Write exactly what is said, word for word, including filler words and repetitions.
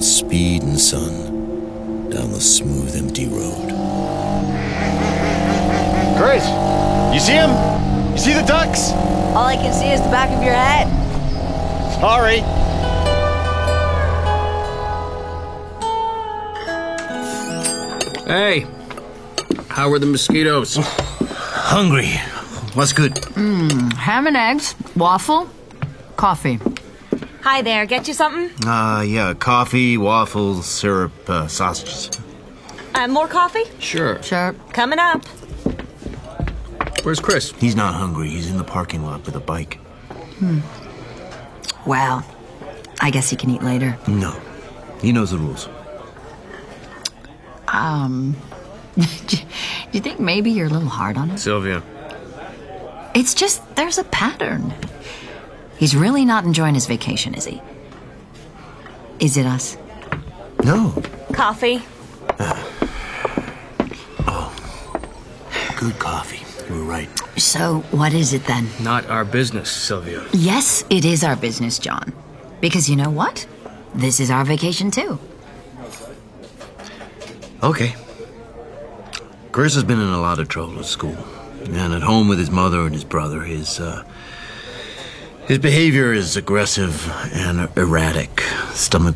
and speed and sun down the smooth, empty road. Chris, you see him? You see the ducks? All I can see is the back of your head. Sorry. Hey, how were the mosquitoes? Hungry. What's good? Mmm, ham and eggs, waffle, coffee. Hi there, get you something? Uh, yeah, coffee, waffles, syrup, uh, sausages. Uh, more coffee? Sure. Sure. Coming up. Where's Chris? He's not hungry. He's in the parking lot with a bike. Hmm. Well, I guess he can eat later. No. He knows the rules. Um, do you think maybe you're a little hard on him? Sylvia. It's just, there's a pattern. He's really not enjoying his vacation, is he? Is it us? No. Coffee. Oh. Good coffee. You were right. So, what is it then? Not our business, Sylvia. Yes, it is our business, John. Because you know what? This is our vacation, too. Okay. Chris has been in a lot of trouble at school. And at home with his mother and his brother, his, uh... his behavior is aggressive and erratic. Stomach